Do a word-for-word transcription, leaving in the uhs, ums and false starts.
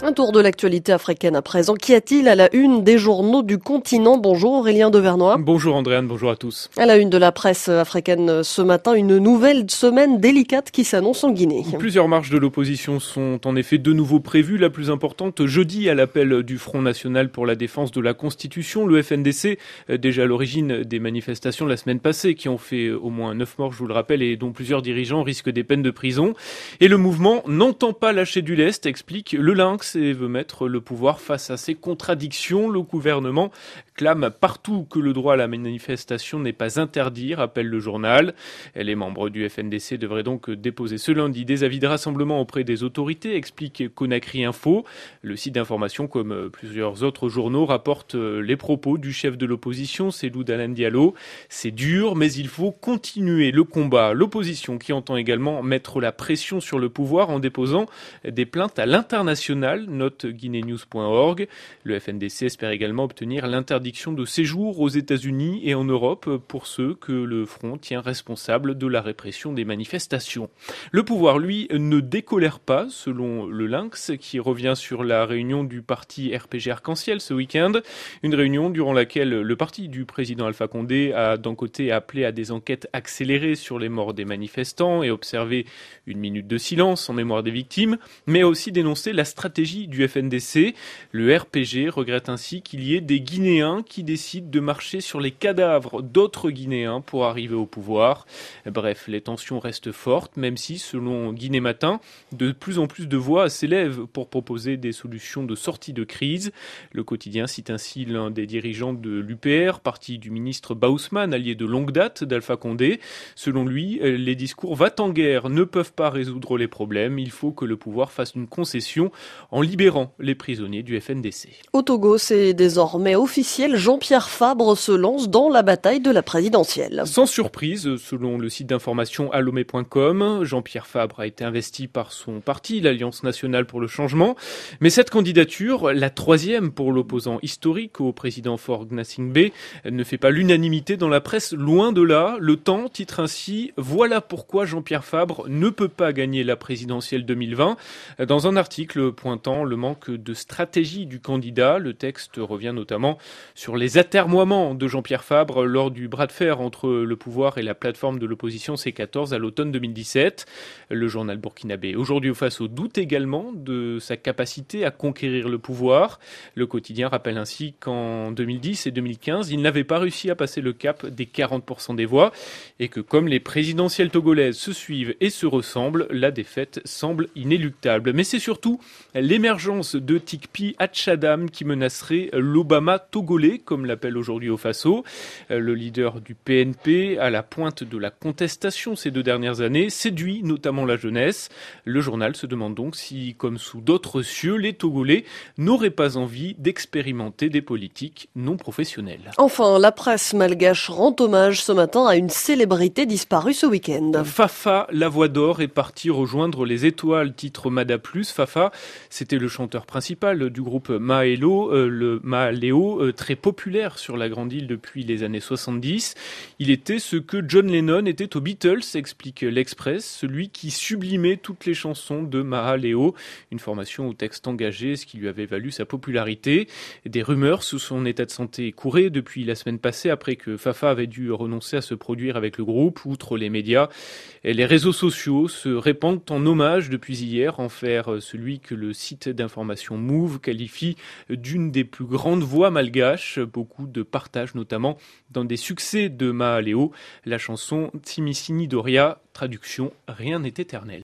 Un tour de l'actualité africaine à présent. Qu'y a-t-il à la une des journaux du continent? Bonjour Aurélien Devernois. Bonjour Andréane, bonjour à tous. À la une de la presse africaine ce matin, une nouvelle semaine délicate qui s'annonce en Guinée. Plusieurs marches de l'opposition sont en effet de nouveau prévues. La plus importante jeudi à l'appel du Front National pour la défense de la Constitution, le F N D C, déjà à l'origine des manifestations la semaine passée qui ont fait au moins neuf morts, je vous le rappelle, et dont plusieurs dirigeants risquent des peines de prison. Et le mouvement n'entend pas lâcher du lest, explique le Lynx, et veut mettre le pouvoir face à ces contradictions. Le gouvernement clame partout que le droit à la manifestation n'est pas interdit, rappelle le journal. Les membres du F N D C devraient donc déposer ce lundi des avis de rassemblement auprès des autorités, explique Conakry Info. Le site d'information, comme plusieurs autres journaux, rapporte les propos du chef de l'opposition, Cellou Dalein Diallo. C'est dur, mais il faut continuer le combat. L'opposition qui entend également mettre la pression sur le pouvoir en déposant des plaintes à l'international, note guinénews point org. Le F N D C espère également obtenir l'interdiction de séjour aux États-Unis et en Europe pour ceux que le Front tient responsables de la répression des manifestations. Le pouvoir, lui, ne décolère pas, selon le Lynx, qui revient sur la réunion du parti R P G Arc-en-Ciel ce week-end. Une réunion durant laquelle le parti du président Alpha Condé a d'un côté appelé à des enquêtes accélérées sur les morts des manifestants et observé une minute de silence en mémoire des victimes, mais a aussi dénoncé la stratégie du F N D C. Le R P G regrette ainsi qu'il y ait des Guinéens qui décident de marcher sur les cadavres d'autres Guinéens pour arriver au pouvoir. Bref, les tensions restent fortes, même si, selon Guinée Matin, de plus en plus de voix s'élèvent pour proposer des solutions de sortie de crise. Le quotidien cite ainsi l'un des dirigeants de l'U P R, parti du ministre Baousmane, allié de longue date d'Alpha Condé. Selon lui, les discours va-t-en-guerre ne peuvent pas résoudre les problèmes. Il faut que le pouvoir fasse une concession en libérant les prisonniers du F N D C. Au Togo, c'est désormais officiel. Jean-Pierre Fabre se lance dans la bataille de la présidentielle. Sans surprise, selon le site d'information allomé point com, Jean-Pierre Fabre a été investi par son parti, l'Alliance nationale pour le changement. Mais cette candidature, la troisième pour l'opposant historique au président Faure Gnassingbé, ne fait pas l'unanimité dans la presse, loin de là. Le Temps titre ainsi « Voilà pourquoi Jean-Pierre Fabre ne peut pas gagner la présidentielle deux mille vingt ». Dans un article pointant le manque de stratégie du candidat, le texte revient notamment sur les atermoiements de Jean-Pierre Fabre lors du bras de fer entre le pouvoir et la plateforme de l'opposition C quatorze à l'automne deux mille dix-sept. Le journal burkinabé Aujourd'hui face au doute également de sa capacité à conquérir le pouvoir. Le quotidien rappelle ainsi qu'en deux mille dix et deux mille quinze, il n'avait pas réussi à passer le cap des quarante pour cent des voix et que comme les présidentielles togolaises se suivent et se ressemblent, la défaite semble inéluctable. Mais c'est surtout l'émergence de Tikpi Hatchadam qui menacerait l'Obama togolais, comme l'appelle aujourd'hui au Faso. Le leader du P N P, à la pointe de la contestation ces deux dernières années, séduit notamment la jeunesse. Le journal se demande donc si, comme sous d'autres cieux, les Togolais n'auraient pas envie d'expérimenter des politiques non professionnelles. Enfin, la presse malgache rend hommage ce matin à une célébrité disparue ce week-end. Fafa, la voix d'or, est parti rejoindre les étoiles, titre Mada Plus. Fafa, c'était le chanteur principal du groupe Maelo, euh, le Maléo, euh, très populaire sur la Grande Île depuis les années soixante-dix. Il était ce que John Lennon était aux Beatles, explique l'Express, celui qui sublimait toutes les chansons de Mahaleo, une formation au texte engagé, ce qui lui avait valu sa popularité. Des rumeurs sur son état de santé couraient depuis la semaine passée après que Fafa avait dû renoncer à se produire avec le groupe. Outre les médias, et les réseaux sociaux se répandent en hommage depuis hier envers celui que le site d'information Move qualifie d'une des plus grandes voix malgaches. Beaucoup de partage notamment dans des succès de Mahaleo, la chanson Timisini Doria, traduction Rien n'est éternel.